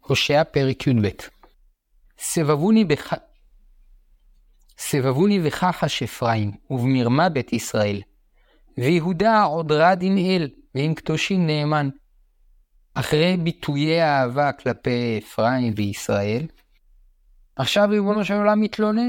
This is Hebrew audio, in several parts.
הושע פרק י"ב. סבבוני בכחש אפרים, ובמרמה בית ישראל. ויהודה עוד רד עם אל, ועם קדושים נאמן. אחרי ביטויי האהבה כלפי אפרים וישראל, עכשיו ריבונו של עולם מתלונן.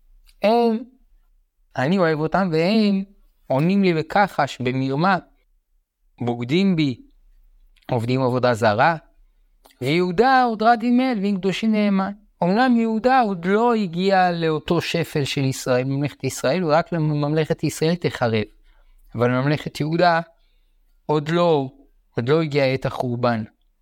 אני אוהב אותם, והם עונים לי בכחש, במרמה, בוגדים בי, עובדים עבודה זרה. ויהודה עוד רד עם אל, ועם קדושים נאמן. אומנם יהודה עוד לא הגיע לאותו שפל של ישראל, ממלכת ישראל, רק לממלכת ישראל תחרב. אבל ממלכת יהודה עוד לא הגיע את החורבן.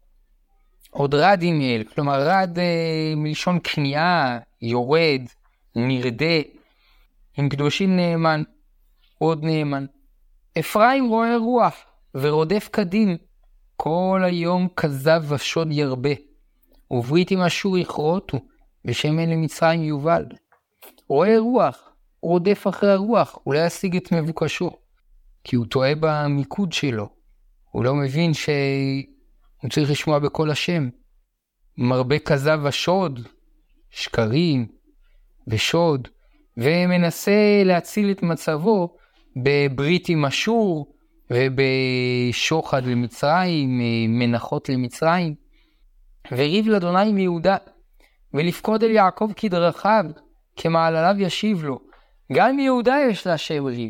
עוד רד עם אל, כלומר רד מלשון כניעה, יורד, נרדה, עם קדושים נאמן, עוד נאמן. אפרים רואה רוח ורודף קדים, כל היום כזב ושוד ירבה. וברית עם אשור יכרותו, בשמן למצרים יובל. רואה רוח, רודף אחרי הרוח, הוא לא ישיג את מבוקשו, כי הוא טועה במיקוד שלו. הוא לא מבין שהוא צריך לשמוע בכל השם. מרבה כזב ושוד, שקרים ושוד, ומנסה להציל את מצבו בברית עם אשור, ובשוחד למצרים, מנחות למצרים. וריב לאדוני מיהודה, ולפקוד אל יעקב כדרכיו, כמעלליו ישיב לו. גם יהודה יש לה שם ריב.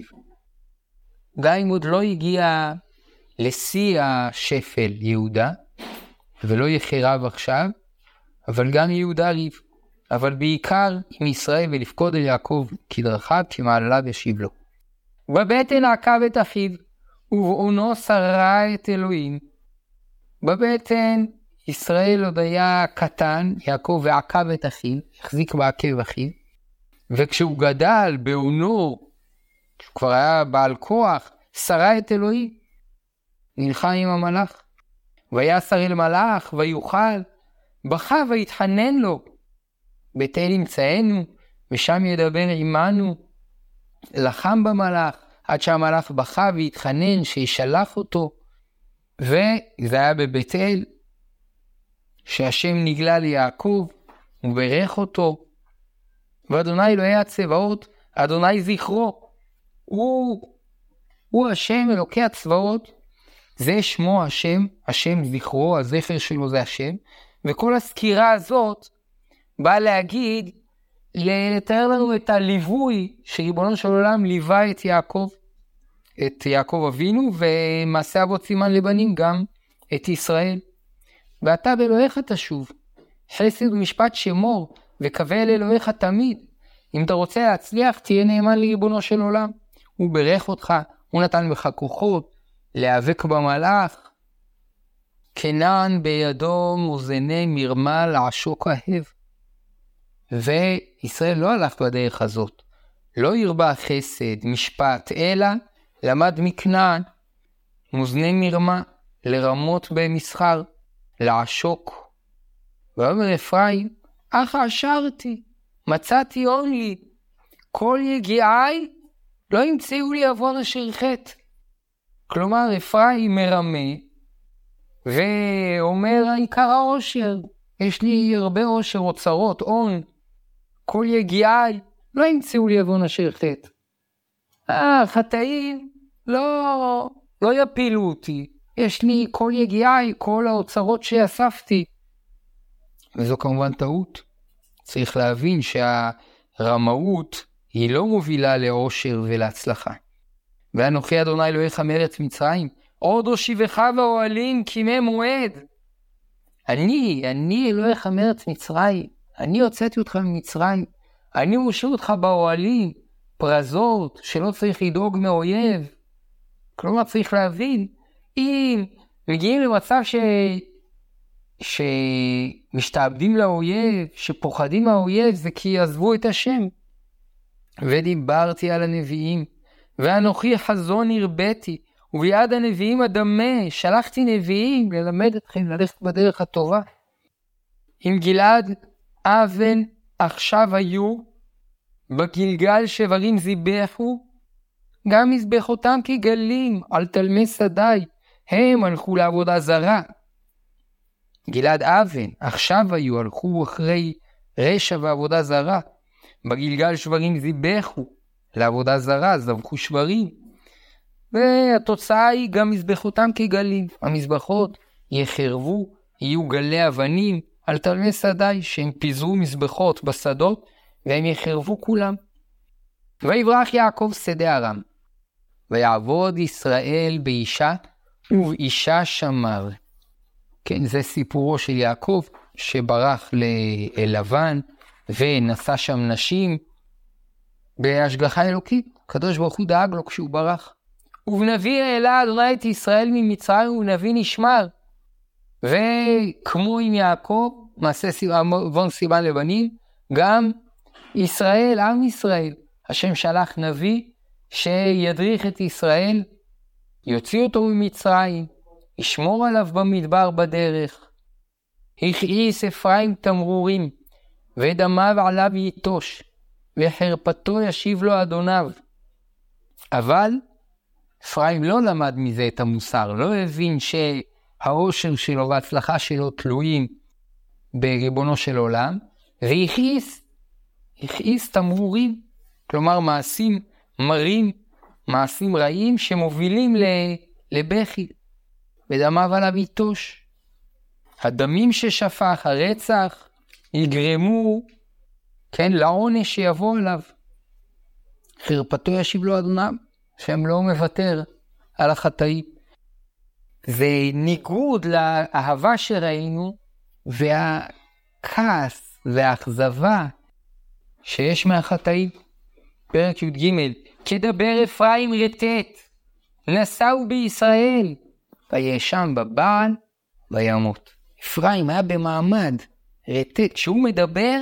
גם אם עוד לא הגיע לשיא השפל יהודה, ולא יחרב עכשיו, אבל גם יהודה ריב. אבל בעיקר עם ישראל, ולפקוד אל יעקב כדרכיו, כמעלליו ישיב לו. בבטן עקב את אחיו, ובעונו שרה את אלוהים. בבטן ישראל עוד היה קטן, יעקב, ועקב את אחיו, החזיק בעקב אחיו. וכשהוא גדל בעונו, כשהוא כבר היה בעל כוח, שרה את אלוהים. נלחם עם המלאך. ויסר אל מלאך, ויוכל, בכה ויתחנן לו. בית אל ימצאנו, ושם ידבר עמנו. לחם במלאך, עד שהמלאך בכה והתחנן שישלח אותו. וזה היה בבית אל, שהשם נגלה ליעקב, וברך אותו. ואדוני אלוהי הצבאות, אדוני זכרו. הוא השם אלוקי הצבאות, זה שמו השם, השם זכרו, הזכר שלו זה השם. וכל הסקירה הזאת באה להגיד, לתאר לנו את הליווי שריבונו של עולם ליווה את יעקב אבינו, ומעשה אבות סימן לבנים גם את ישראל. ואתה באלוהיך תשוב, חסד ומשפט שמור, וקווה אל אלוהיך תמיד. אם אתה רוצה להצליח, תהיה נאמן לריבונו של עולם. הוא ברך אותך, הוא נתן בך כוחות, להיאבק במלאך. כנען בידו מאזני מרמה לעשוק אהב. וישראל לא הלך בדרך הזאת. לא ירבה חסד, משפט, אלא למד מכנען. מאזני מרמה, לרמות במסחר, לעשוק. ואומר אפרים, אך עשרתי, מצאתי הון לי. כל יגיעי לא ימצאו לי עוון אשר חטא. כלומר, אפרים מרמה, ואומר העיקר העושר. יש לי הרבה עושר, אוצרות, הון. כל יגיעי לא ימצאו לי עוון אשר חטא. חטאים לא יפילו אותי. יש לי כל יגיעי, כל האוצרות שאספתי. וזו כמובן טעות. צריך להבין שהרמאות היא לא מובילה לאושר ולהצלחה. ואנוכי אדוני אלוהיך מארץ מצרים, עוד הושיבך באוהלים כימי מועד. אני אלוהיך מארץ מצרים. אני הוצאתי אותך ממצרים. אני מושיב אותך באוהלים, פרזות, שלא צריך לדאוג מאויב. כלומר צריך להבין, אם מגיעים למצב שמשתעבדים לאויב, שפוחדים מהאויב, זה כי עזבו את השם. ודיברתי על הנביאים, ואנוכי חזון הרביתי, וביד הנביאים אדמה, שלחתי נביאים ללמד אתכם ללכת בדרך הטובה. אם גלעד אבן עכשיו היו, בגלגל שברים זיבחו, גם מזבחותם כגלים על תלמי שדי, הם הלכו לעבודה זרה. גלעד אבן, עכשיו הלכו אחרי רשע ועבודה זרה. בגלגל שברים זיבחו, לעבודה זרה זבחו שברים. והתוצאה היא גם מזבחותם כגלים. המזבחות יחרבו, יהיו גלי אבנים על תלמי שדי, שהם פיזרו מזבחות בשדות, והם יחרבו כולם. ויברח יעקב שדה ארם, ויעבוד ישראל באישה, ובאישה שמר. כן, זה סיפורו של יעקב, שברח ללבן, ונשא שם נשים, בהשגחה אלוקית. הקדוש ברוך הוא דאג לו כשהוא ברח. ובנביא העלה אדוני את ישראל ממצרים, ובנביא נשמר. וכמו עם יעקב, מעשה עוון סימן לבנים, גם ישראל, עם ישראל, השם שלח נביא שידריך את ישראל, יוציא אותו ממצרים, ישמור עליו במדבר בדרך. הכעיס אפרים תמרורים, ודמיו עליו יתוש, וחרפתו ישיב לו אדוניו. אבל אפרים לא למד מזה את המוסר, לא הבין שהאושר שלו וההצלחה שלו תלויים בריבונו של עולם, והכעיס תמרורים, כלומר מעשים מרים, מעשים רעים שמובילים לבכי, ודמיו עליו יתוש. הדמים ששפך, הרצח, יגרמו, כן, לעונש שיבוא עליו. חרפתו ישיב לו אדוניו, שהם לא מוותר על החטאים. זה ניגוד לאהבה שראינו, והכעס והאכזבה שיש מהחטאים. פרק י"ג, כדבר אפרים רטט, נסעו בישראל, ויאשם בבעל וימות. אפרים היה במעמד רטט, כשהוא מדבר,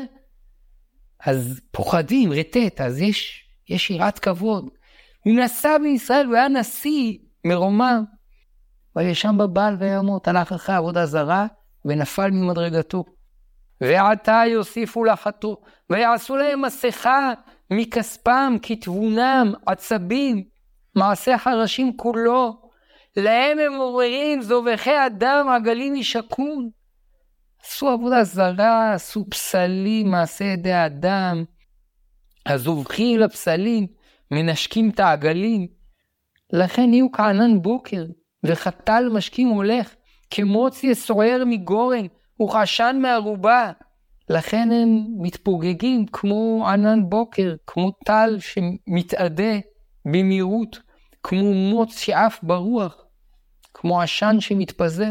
אז פוחדים, רטט, אז יש יראת כבוד. הוא נסע בישראל, הוא היה נשיא מרומם, ויאשם בבעל וימות, הלך אחרי עבודה זרה, ונפל ממדרגתו. ועתה יוסיפו לחתו, ויעשו להם מסכה מכספם, כתבונם, עצבים, מעשה חרשים כולו. להם הם אומרים, זובחי אדם עגלים ישקון. עשו עבודה זרה, עשו פסלים, מעשה ידי האדם. הזובחים לפסלים, מנשקים את העגלים. לכן נהיו כענן בוקר, וחתל משקים הולך, כמוציא סוער מגורן, וכעשן מערובה. לכן הם מתפוגגים כמו ענן בוקר, כמו טל שמתעדה במהירות, כמו מוץ שעף ברוח, כמו עשן שמתפזר.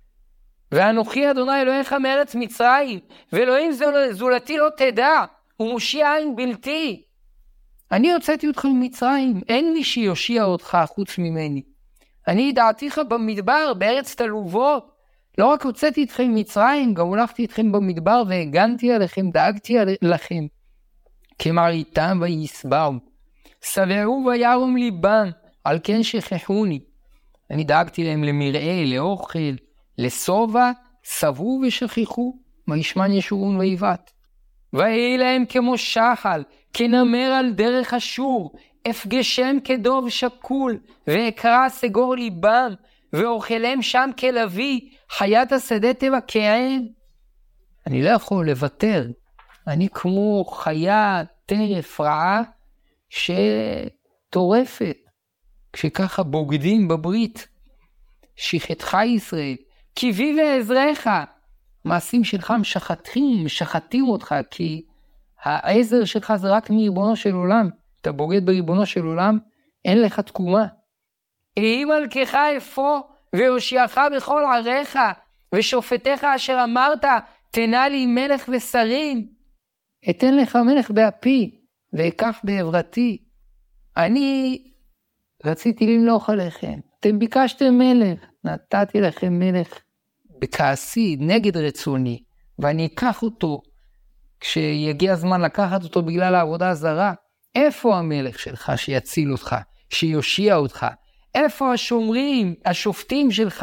ואנוכי אדוני אלוהיך מארץ מצרים, ואלוהים זולתי לא תדע, ומושיע עין בלתי. אני הוצאתי אותך ממצרים, אין מי שיושיע אותך חוץ ממני. אני ידעתיך במדבר, בארץ תלובות. לא רק הוצאתי אתכם ממצרים, גם הולכתי אתכם במדבר, והגנתי עליכם, דאגתי לכם. כמראיתם ויסבעו, שבעו וירום ליבם, על כן שכחוני. אני דאגתי להם למרעה, לאוכל, לשובע, שבעו ושכחו, וישמן ישורון ויבעט. ויהי להם כמו שחל, כנמר על דרך אשור, אפגשם כדוב שקול, ואקרא סגור ליבם, ואוכלם שם כלביא, חיית השדה תבקעם. אני לא יכול לוותר, אני כמו חיה טרף רעה שטורפת, כשככה בוגדים בברית. שחתך ישראל, קיבי ועזרך, מעשים שלך משחטים אותך, כי העזר שלך זה רק מריבונו של עולם. אתה בוגד בריבונו של עולם, אין לך תקומה. אהי מלכך אפוא, והושיעך בכל עריך, ושופטיך אשר אמרת, תנה לי מלך ושרים. אתן לך מלך באפי, ואקח בעברתי. אני רציתי למלוך עליכם, אתם ביקשתם מלך, נתתי לכם מלך בכעסי, נגד רצוני, ואני אקח אותו, כשיגיע הזמן לקחת אותו בגלל העבודה הזרה. איפה המלך שלך שיציל אותך, שיושיע אותך? איפה השומרים, השופטים שלך,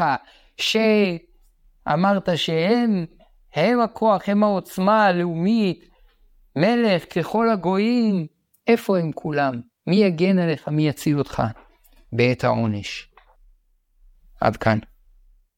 שאמרת הם הכוח, הם העוצמה הלאומית, מלך ככל הגויים? איפה הם כולם? מי יגן עליך, מי יציל אותך בעת העונש? עד כאן.